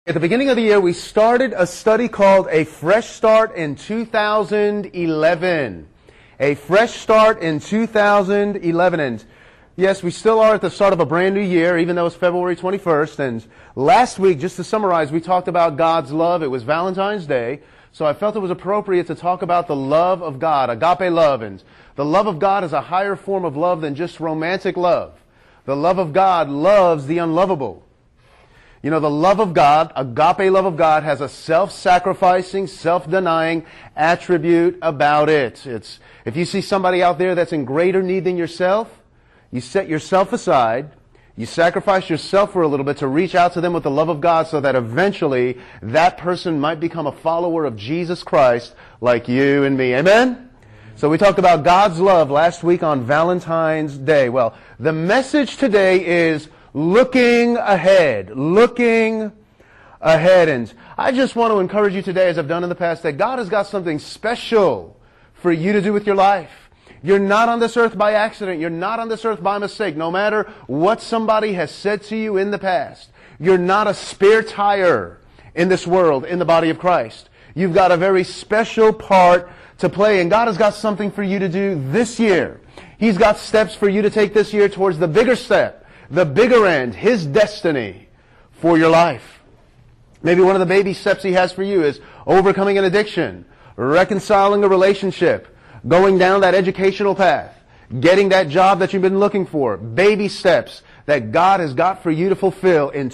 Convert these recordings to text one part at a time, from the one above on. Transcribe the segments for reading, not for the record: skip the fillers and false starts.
At the beginning of the year, we started a study called A Fresh Start in 2011. A Fresh Start in 2011. And yes, we still are at the start of a brand new year, even though it's February 21st. And last week, just to summarize, we talked about God's love. It was Valentine's Day. So I felt it was appropriate to talk about the love of God, agape love. And the love of God is a higher form of love than just romantic love. The love of God loves the unlovable. You know, the love of God, agape love of God, has a self-sacrificing, self-denying attribute about it. It's, if you see somebody out there that's in greater need than yourself, you set yourself aside, you sacrifice yourself for a little bit to reach out to them with the love of God so that eventually that person might become a follower of Jesus Christ like you and me. Amen? So we talked about God's love last week on Valentine's Day. Well, the message today is looking ahead. Looking ahead. And I just want to encourage you today, as I've done in the past, that God has got something special for you to do with your life. You're not on this earth by accident. You're not on this earth by mistake. No matter what somebody has said to you in the past, you're not a spare tire in this world, in the body of Christ. You've got a very special part to play, and God has got something for you to do this year. He's got steps for you to take this year towards the bigger step, the bigger end, His destiny for your life. Maybe one of the baby steps He has for you is overcoming an addiction, reconciling a relationship, going down that educational path, getting that job that you've been looking for. Baby steps that God has got for you to fulfill in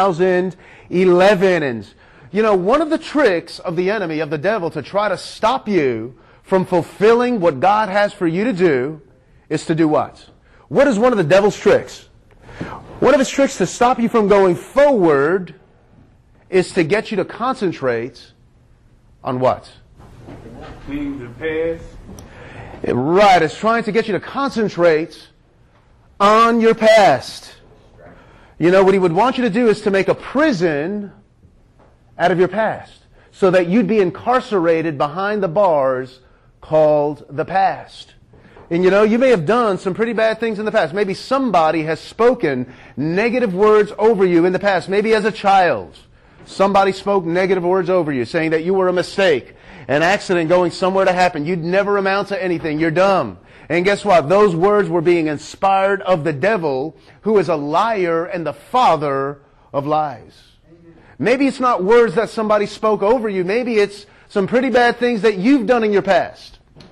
2011. And, you know, one of the tricks of the enemy, of the devil, to try to stop you from fulfilling what God has for you to do is to do what? What is one of the devil's tricks? One of his tricks to stop you from going forward is to get you to concentrate on what? Things of the past. Right, it's trying to get you to concentrate on your past. You know, what he would want you to do is to make a prison out of your past so that you'd be incarcerated behind the bars called the past. And you know, you may have done some pretty bad things in the past. Maybe somebody has spoken negative words over you in the past. Maybe as a child, somebody spoke negative words over you, saying that you were a mistake, an accident going somewhere to happen. You'd never amount to anything. You're dumb. And guess what? Those words were being inspired of the devil, who is a liar and the father of lies. Maybe it's not words that somebody spoke over you. Maybe it's some pretty bad things that you've done in your past.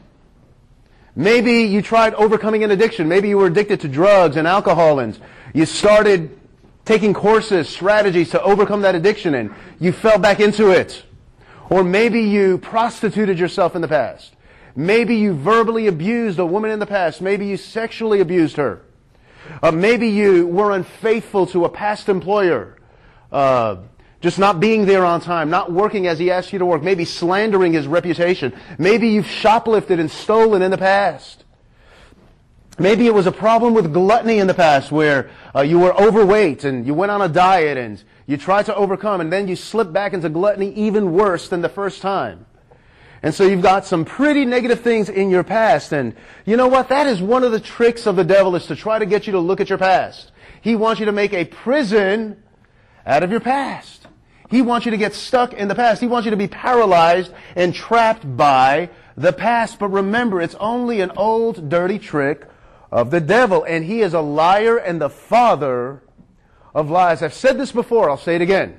Maybe you tried overcoming an addiction. Maybe you were addicted to drugs and alcohol, and you started taking courses, strategies to overcome that addiction, and you fell back into it. Or maybe you prostituted yourself in the past. Maybe you verbally abused a woman in the past. Maybe you sexually abused her. Maybe you were unfaithful to a past employer. Just not being there on time, not working as he asked you to work, maybe slandering his reputation. Maybe you've shoplifted and stolen in the past. Maybe it was a problem with gluttony in the past where you were overweight and you went on a diet and you tried to overcome, and then you slipped back into gluttony even worse than the first time. And so you've got some pretty negative things in your past. And you know what? That is one of the tricks of the devil, is to try to get you to look at your past. He wants you to make a prison out of your past. He wants you to get stuck in the past. He wants you to be paralyzed and trapped by the past. But remember, it's only an old, dirty trick of the devil. And he is a liar and the father of lies. I've said this before. I'll say it again.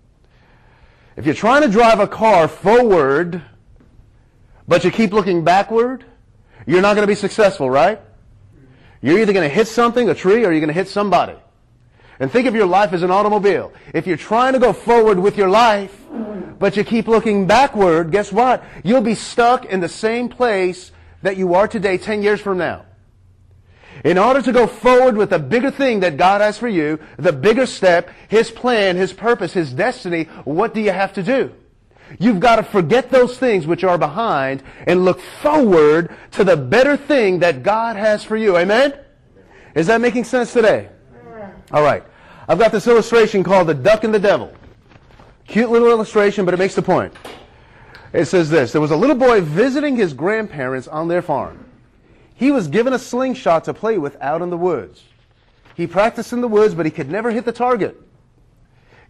If you're trying to drive a car forward, but you keep looking backward, you're not going to be successful, right? You're either going to hit something, a tree, or you're going to hit somebody. And think of your life as an automobile. If you're trying to go forward with your life, but you keep looking backward, guess what? You'll be stuck in the same place that you are today 10 years from now. In order to go forward with the bigger thing that God has for you, the bigger step, His plan, His purpose, His destiny, what do you have to do? You've got to forget those things which are behind and look forward to the better thing that God has for you. Amen? Is that making sense today? All right. I've got this illustration called The Duck and the Devil. Cute little illustration, but it makes the point. It says this: there was a little boy visiting his grandparents on their farm. He was given a slingshot to play with out in the woods. He practiced in the woods, but he could never hit the target.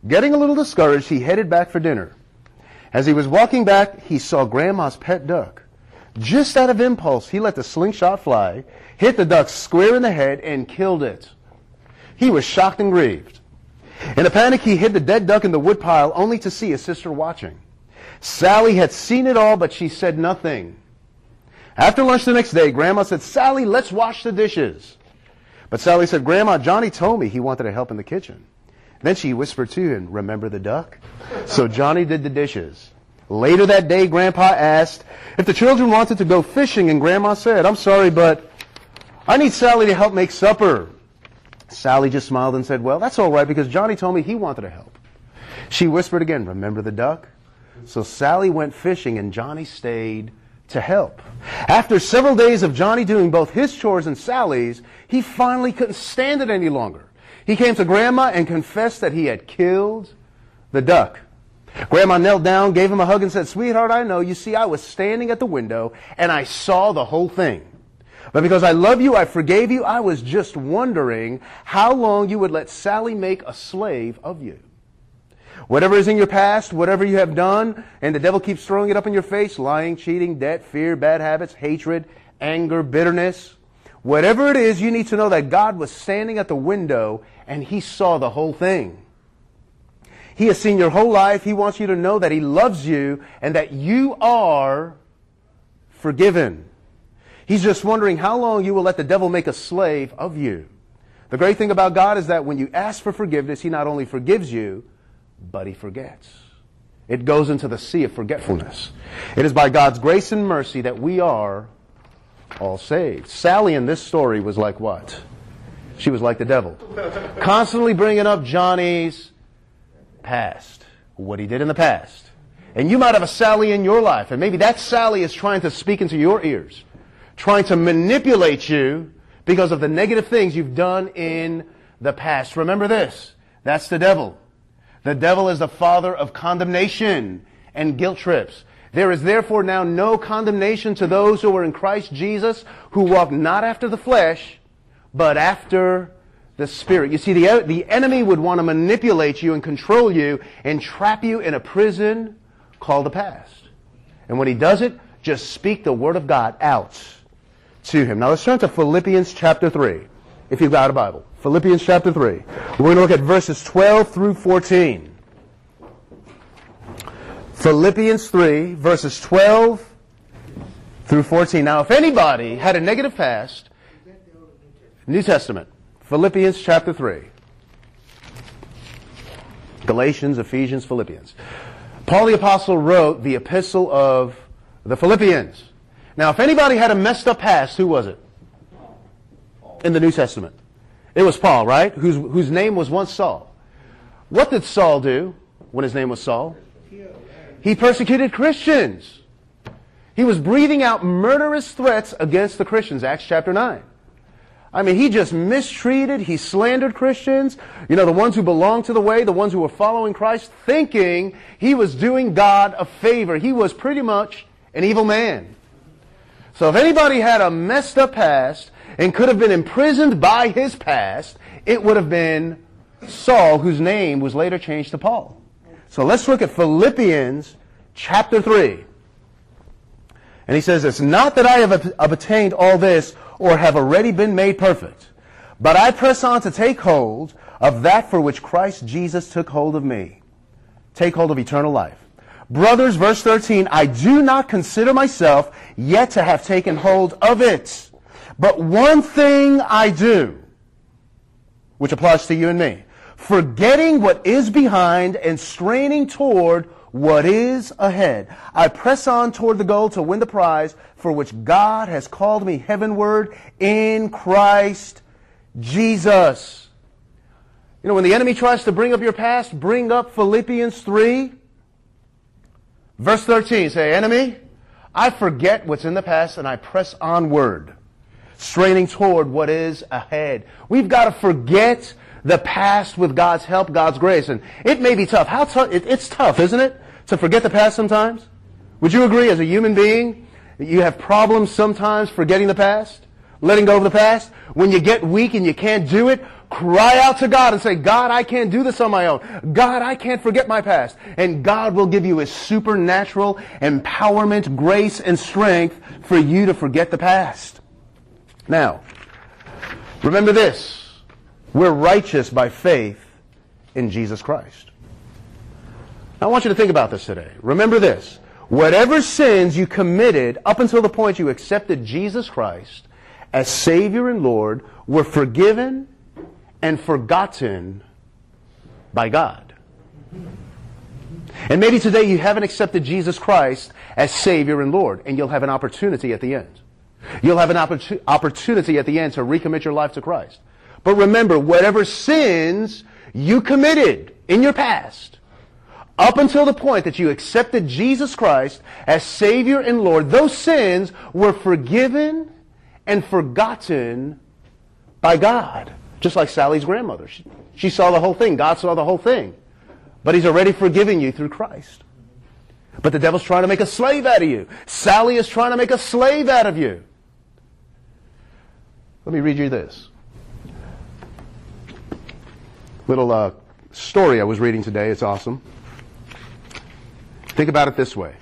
Getting a little discouraged, he headed back for dinner. As he was walking back, he saw Grandma's pet duck. Just out of impulse, he let the slingshot fly, hit the duck square in the head, and killed it. He was shocked and grieved. In a panic, he hid the dead duck in the woodpile, only to see his sister watching. Sally had seen it all, but she said nothing. After lunch the next day, Grandma said, "Sally, let's wash the dishes." But Sally said, "Grandma, Johnny told me he wanted to help in the kitchen." Then she whispered to him, "Remember the duck?" So Johnny did the dishes. Later that day, Grandpa asked if the children wanted to go fishing, and Grandma said, "I'm sorry, but I need Sally to help make supper." Sally just smiled and said, "Well, that's all right, because Johnny told me he wanted to help." She whispered again, "Remember the duck?" So Sally went fishing, and Johnny stayed to help. After several days of Johnny doing both his chores and Sally's, he finally couldn't stand it any longer. He came to Grandma and confessed that he had killed the duck. Grandma knelt down, gave him a hug, and said, "Sweetheart, I know. You see, I was standing at the window, and I saw the whole thing. But because I love you, I forgave you. I was just wondering how long you would let Sally make a slave of you. Whatever is in your past, whatever you have done, and the devil keeps throwing it up in your face, lying, cheating, debt, fear, bad habits, hatred, anger, bitterness, whatever it is, you need to know that God was standing at the window and he saw the whole thing. He has seen your whole life. He wants you to know that he loves you and that you are forgiven. He's just wondering how long you will let the devil make a slave of you. The great thing about God is that when you ask for forgiveness, he not only forgives you, but he forgets. It goes into the sea of forgetfulness. It is by God's grace and mercy that we are all saved. Sally in this story was like what? She was like the devil. Constantly bringing up Johnny's past, what he did in the past. And you might have a Sally in your life, and maybe that Sally is trying to speak into your ears, trying to manipulate you because of the negative things you've done in the past. Remember this, that's the devil. The devil is the father of condemnation and guilt trips. There is therefore now no condemnation to those who are in Christ Jesus, who walk not after the flesh, but after the Spirit. You see, the enemy would want to manipulate you and control you and trap you in a prison called the past. And when he does it, just speak the Word of God out to him. Now let's turn to Philippians chapter 3, if you've got a Bible. Philippians chapter 3. We're going to look at verses 12 through 14. Philippians 3, verses 12 through 14. Now, if anybody had a negative past, New Testament, Philippians chapter 3. Galatians, Ephesians, Philippians. Paul the Apostle wrote the epistle of the Philippians. Now, if anybody had a messed up past, who was it? In the New Testament. It was Paul, right? Whose name was once Saul. What did Saul do when his name was Saul? He persecuted Christians. He was breathing out murderous threats against the Christians, Acts chapter 9. I mean, he just mistreated, he slandered Christians, the ones who belonged to the way, the ones who were following Christ, thinking he was doing God a favor. He was pretty much an evil man. So if anybody had a messed up past and could have been imprisoned by his past, it would have been Saul, whose name was later changed to Paul. So let's look at Philippians chapter 3. And he says, "It's not that I have obtained all this or have already been made perfect, but I press on to take hold of that for which Christ Jesus took hold of me." Take hold of eternal life. "Brothers," verse 13, "I do not consider myself yet to have taken hold of it. But one thing I do," which applies to you and me, "forgetting what is behind and straining toward what is ahead, I press on toward the goal to win the prize for which God has called me heavenward in Christ Jesus." When the enemy tries to bring up your past, bring up Philippians 3, verse 13. Say, "Enemy, I forget what's in the past and I press onward, straining toward what is ahead." We've got to forget the past with God's help, God's grace. And it may be tough. How tough? It's tough, isn't it? To forget the past sometimes? Would you agree, as a human being, that you have problems sometimes forgetting the past? letting go of the past? When you get weak and you can't do it, cry out to God and say, God, I can't do this on my own. God, I can't forget my past. And God will give you His supernatural empowerment, grace, and strength for you to forget the past. Now, remember this. We're righteous by faith in Jesus Christ. I want you to think about this today. Remember this. Whatever sins you committed up until the point you accepted Jesus Christ as Savior and Lord were forgiven and forgotten by God. And maybe today you haven't accepted Jesus Christ as Savior and Lord, and you'll have an opportunity at the end. You'll have an opportunity at the end to recommit your life to Christ. But remember, whatever sins you committed in your past, up until the point that you accepted Jesus Christ as Savior and Lord, those sins were forgiven and forgotten by God. Just like Sally's grandmother. She saw the whole thing. God saw the whole thing. But He's already forgiven you through Christ. But the devil's trying to make a slave out of you. Sally is trying to make a slave out of you. Let me read you this. Little story I was reading today. It's awesome. Think about it this way.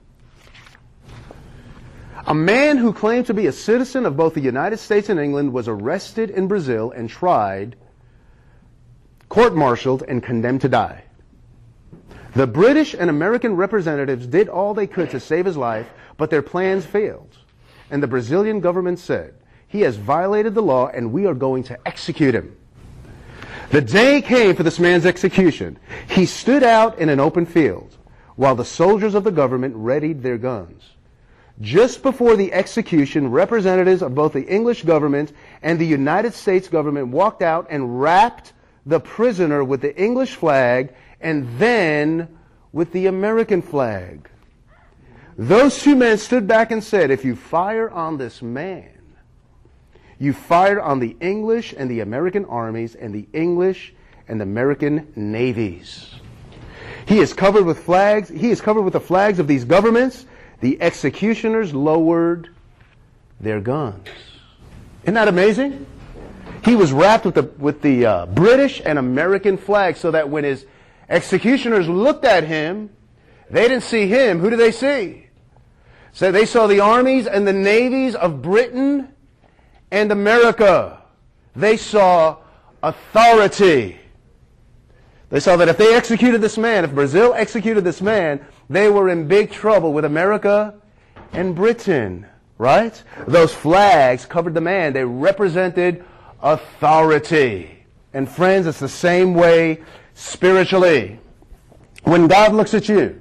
A man who claimed to be a citizen of both the United States and England was arrested in Brazil and tried, court-martialed, and condemned to die. The British and American representatives did all they could to save his life, but their plans failed. And the Brazilian government said, he has violated the law and we are going to execute him. The day came for this man's execution. He stood out in an open field while the soldiers of the government readied their guns. Just before the execution, representatives of both the English government and the United States government walked out and wrapped the prisoner with the English flag and then with the American flag. Those two men stood back and said, if you fire on this man, you fired on the English and the American armies and the English and American navies. He is covered with flags. He is covered with the flags of these governments. The executioners lowered their guns. Isn't that amazing? He was wrapped with the British and American flag so that when his executioners looked at him, they didn't see him. Who did they see? So they saw the armies and the navies of Britain and America. They saw authority. They saw that if they executed this man, if Brazil executed this man, they were in big trouble with America and Britain, right? Those flags covered the man. They represented authority. And friends, it's the same way spiritually. When God looks at you,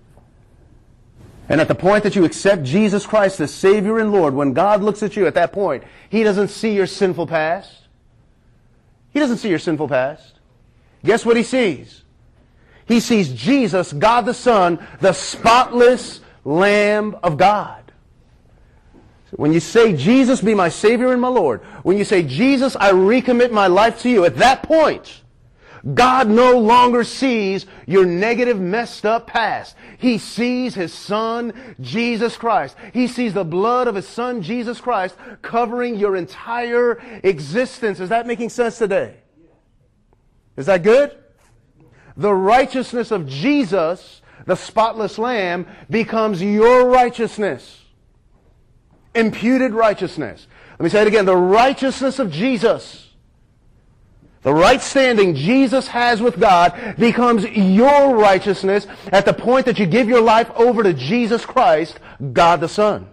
and at the point that you accept Jesus Christ as Savior and Lord, when God looks at you at that point, He doesn't see your sinful past. He doesn't see your sinful past. Guess what He sees? He sees Jesus, God the Son, the spotless Lamb of God. When you say, Jesus, be my Savior and my Lord, when you say, Jesus, I recommit my life to you, at that point, God no longer sees your negative, messed up past. He sees His Son, Jesus Christ. He sees the blood of His Son, Jesus Christ, covering your entire existence. Is that making sense today? Is that good? The righteousness of Jesus, the spotless Lamb, becomes your righteousness. Imputed righteousness. Let me say it again. The righteousness of Jesus, the right standing Jesus has with God, becomes your righteousness at the point that you give your life over to Jesus Christ, God the Son.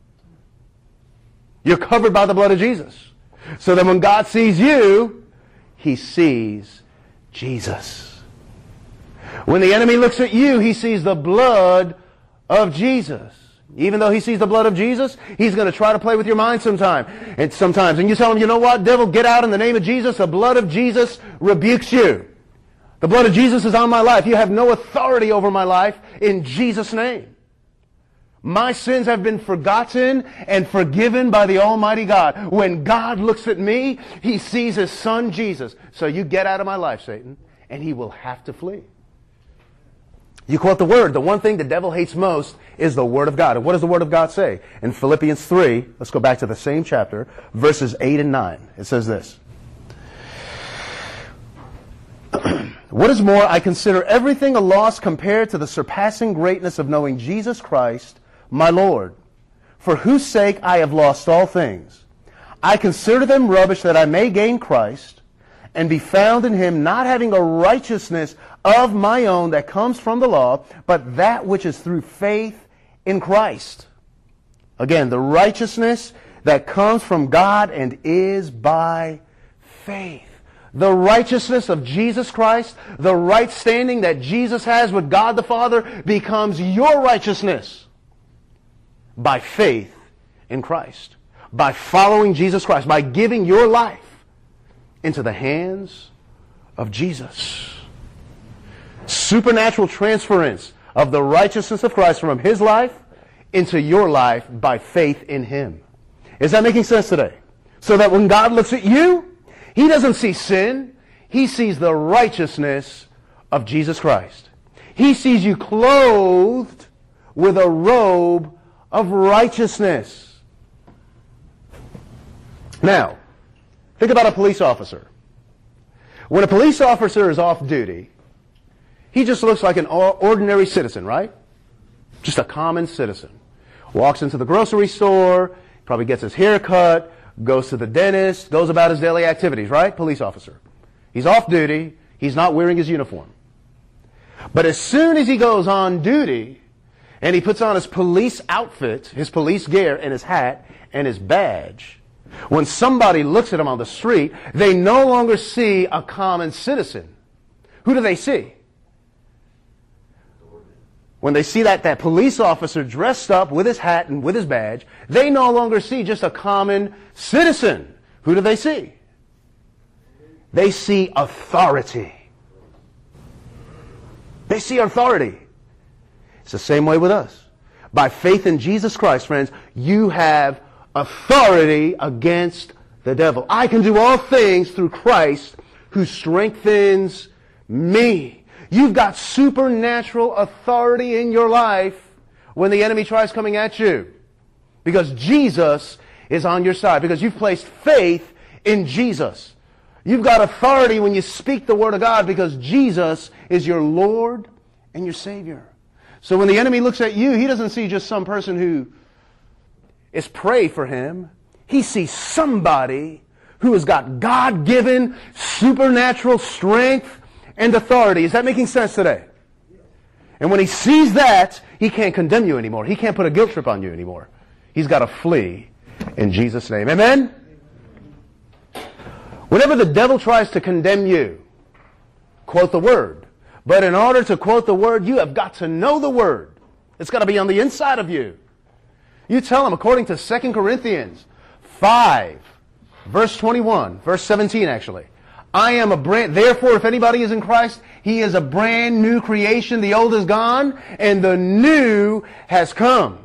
You're covered by the blood of Jesus. So that when God sees you, He sees Jesus. When the enemy looks at you, he sees the blood of Jesus. Even though he sees the blood of Jesus, he's going to try to play with your mind sometimes. And you tell him, you know what, devil, get out in the name of Jesus. The blood of Jesus rebukes you. The blood of Jesus is on my life. You have no authority over my life in Jesus' name. My sins have been forgotten and forgiven by the Almighty God. When God looks at me, He sees His Son, Jesus. So you get out of my life, Satan, and he will have to flee. You quote the Word. The one thing the devil hates most is the Word of God. And what does the Word of God say? In Philippians 3, let's go back to the same chapter, verses 8 and 9. It says this. What is more, I consider everything a loss compared to the surpassing greatness of knowing Jesus Christ, my Lord, for whose sake I have lost all things. I consider them rubbish that I may gain Christ and be found in him, not having a righteousness of my own that comes from the law, but that which is through faith in Christ. Again, the righteousness that comes from God and is by faith. The righteousness of Jesus Christ, the right standing that Jesus has with God the Father, becomes your righteousness by faith in Christ, by following Jesus Christ, by giving your life into the hands of Jesus. Supernatural transference of the righteousness of Christ from his life into your life by faith in him. Is that making sense today? So that when God looks at you, he doesn't see sin. He sees the righteousness of Jesus Christ. He sees you clothed with a robe of righteousness. Now, think about a police officer. When a police officer is off duty, he just looks like an ordinary citizen, right? Just a common citizen. Walks into the grocery store, probably gets his hair cut, goes to the dentist, goes about his daily activities, right? Police officer. He's off duty. He's not wearing his uniform. But as soon as he goes on duty and he puts on his police outfit, his police gear and his hat and his badge, when somebody looks at him on the street, they no longer see a common citizen. Who do they see? When they see that police officer dressed up with his hat and with his badge, they no longer see just a common citizen. Who do they see? They see authority. They see authority. It's the same way with us. By faith in Jesus Christ, friends, you have authority against the devil. I can do all things through Christ who strengthens me. You've got supernatural authority in your life when the enemy tries coming at you. Because Jesus is on your side. Because you've placed faith in Jesus. You've got authority when you speak the Word of God because Jesus is your Lord and your Savior. So when the enemy looks at you, he doesn't see just some person who is prey for him. He sees somebody who has got God-given supernatural strength and authority. Is that making sense today? And when he sees that, he can't condemn you anymore. He can't put a guilt trip on you anymore. He's got to flee in Jesus' name. Amen? Whenever the devil tries to condemn you, quote the Word. But in order to quote the Word, you have got to know the Word. It's got to be on the inside of you. You tell him, according to 2 Corinthians 5, verse 21, verse 17 actually. Therefore, if anybody is in Christ, he is a brand new creation. The old is gone, and the new has come.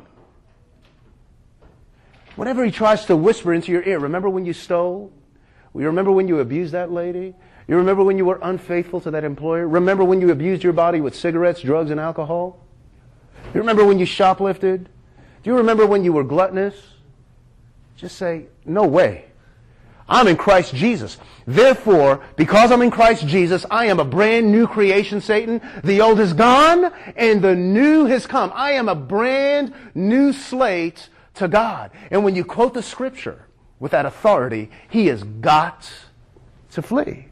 Whenever he tries to whisper into your ear, remember when you stole? You remember when you abused that lady? You remember when you were unfaithful to that employer? Remember when you abused your body with cigarettes, drugs, and alcohol? You remember when you shoplifted? Do you remember when you were gluttonous? Just say, no way. I'm in Christ Jesus. Therefore, because I'm in Christ Jesus, I am a brand new creation, Satan. The old is gone and the new has come. I am a brand new slate to God. And when you quote the Scripture with that authority, he has got to flee.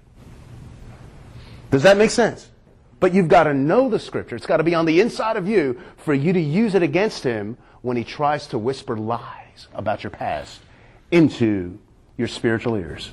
Does that make sense? But you've got to know the Scripture. It's got to be on the inside of you for you to use it against him when he tries to whisper lies about your past into your spiritual ears.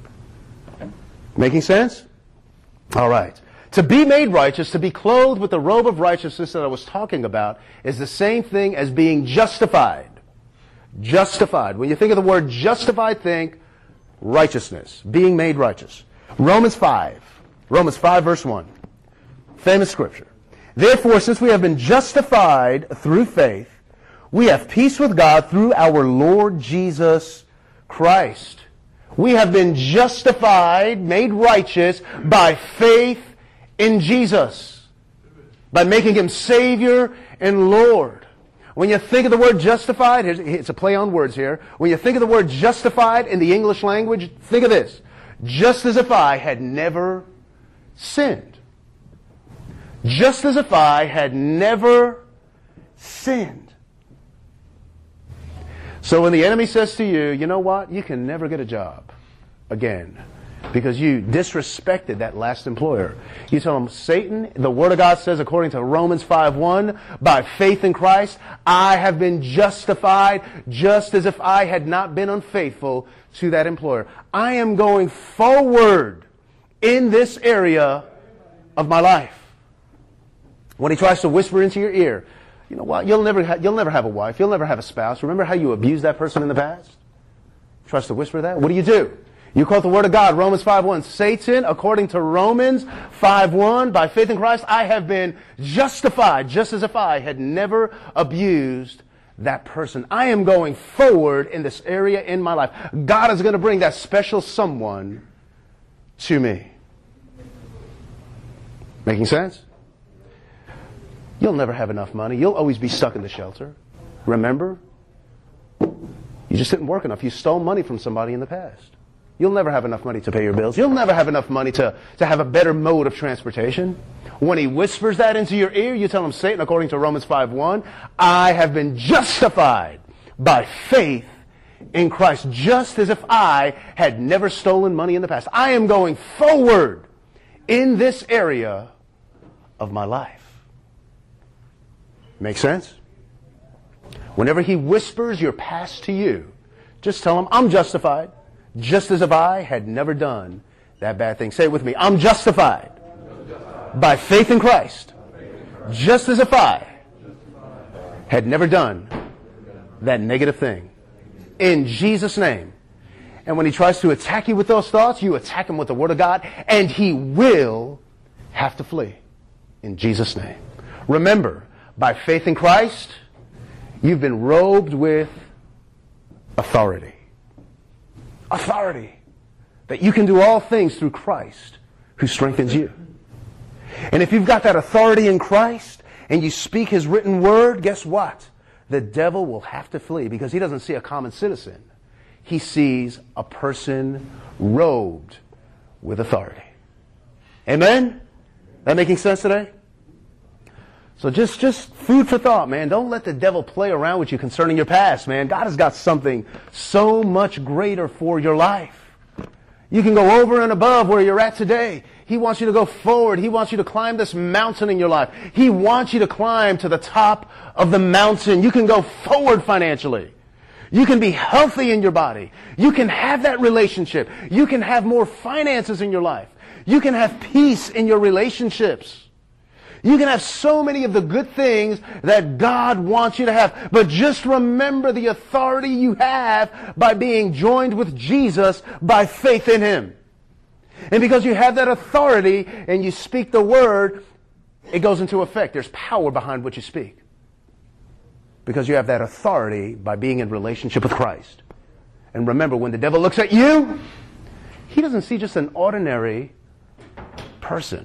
Making sense? All right. To be made righteous, to be clothed with the robe of righteousness that I was talking about, is the same thing as being justified. Justified. When you think of the word justified, think righteousness. Being made righteous. Romans 5 verse 1. Famous scripture. Therefore, since we have been justified through faith, we have peace with God through our Lord Jesus Christ. We have been justified, made righteous by faith in Jesus. by making him Savior and Lord. When you think of the word justified, it's a play on words here. When you think of the word justified in the English language, think of this. Just as if I had never sinned. Just as if I had never sinned. So when the enemy says to you, you know what? You can never get a job again because you disrespected that last employer. You tell him, Satan, the Word of God says, according to Romans 5:1, by faith in Christ, I have been justified just as if I had not been unfaithful to that employer. I am going forward in this area of my life. When he tries to whisper into your ear, you know what? You'll never have a wife. You'll never have a spouse. Remember how you abused that person in the past? He tries to whisper that. What do? You quote the Word of God, Romans 5:1. Satan, according to Romans 5:1, by faith in Christ, I have been justified just as if I had never abused that person. I am going forward in this area in my life. God is going to bring that special someone to me. Making sense? You'll never have enough money. You'll always be stuck in the shelter. Remember? You just didn't work enough. You stole money from somebody in the past. You'll never have enough money to pay your bills. You'll never have enough money to have a better mode of transportation. When he whispers that into your ear, you tell him, Satan, according to Romans 5:1, I have been justified by faith in Christ, just as if I had never stolen money in the past. I am going forward in this area of my life. Make sense? Whenever he whispers your past to you, just tell him, I'm justified, just as if I had never done that bad thing. Say it with me. I'm justified by faith in Christ, just as if I had never done that negative thing. In Jesus' name. And when he tries to attack you with those thoughts, you attack him with the Word of God, and he will have to flee. In Jesus' name. Remember, by faith in Christ, you've been robed with authority. Authority. That you can do all things through Christ who strengthens you. And if you've got that authority in Christ and you speak his written word, guess what? The devil will have to flee because he doesn't see a common citizen. He sees a person robed with authority. Amen? That making sense today? So just food for thought, man. Don't let the devil play around with you concerning your past, man. God has got something so much greater for your life. You can go over and above where you're at today. He wants you to go forward. He wants you to climb this mountain in your life. He wants you to climb to the top of the mountain. You can go forward financially. You can be healthy in your body. You can have that relationship. You can have more finances in your life. You can have peace in your relationships. You can have so many of the good things that God wants you to have. But just remember the authority you have by being joined with Jesus by faith in him. And because you have that authority and you speak the word, it goes into effect. There's power behind what you speak. Because you have that authority by being in relationship with Christ. And remember, when the devil looks at you, he doesn't see just an ordinary person.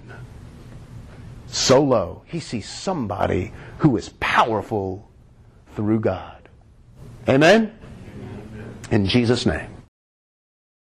So low. He sees somebody who is powerful through God. Amen? In Jesus' name.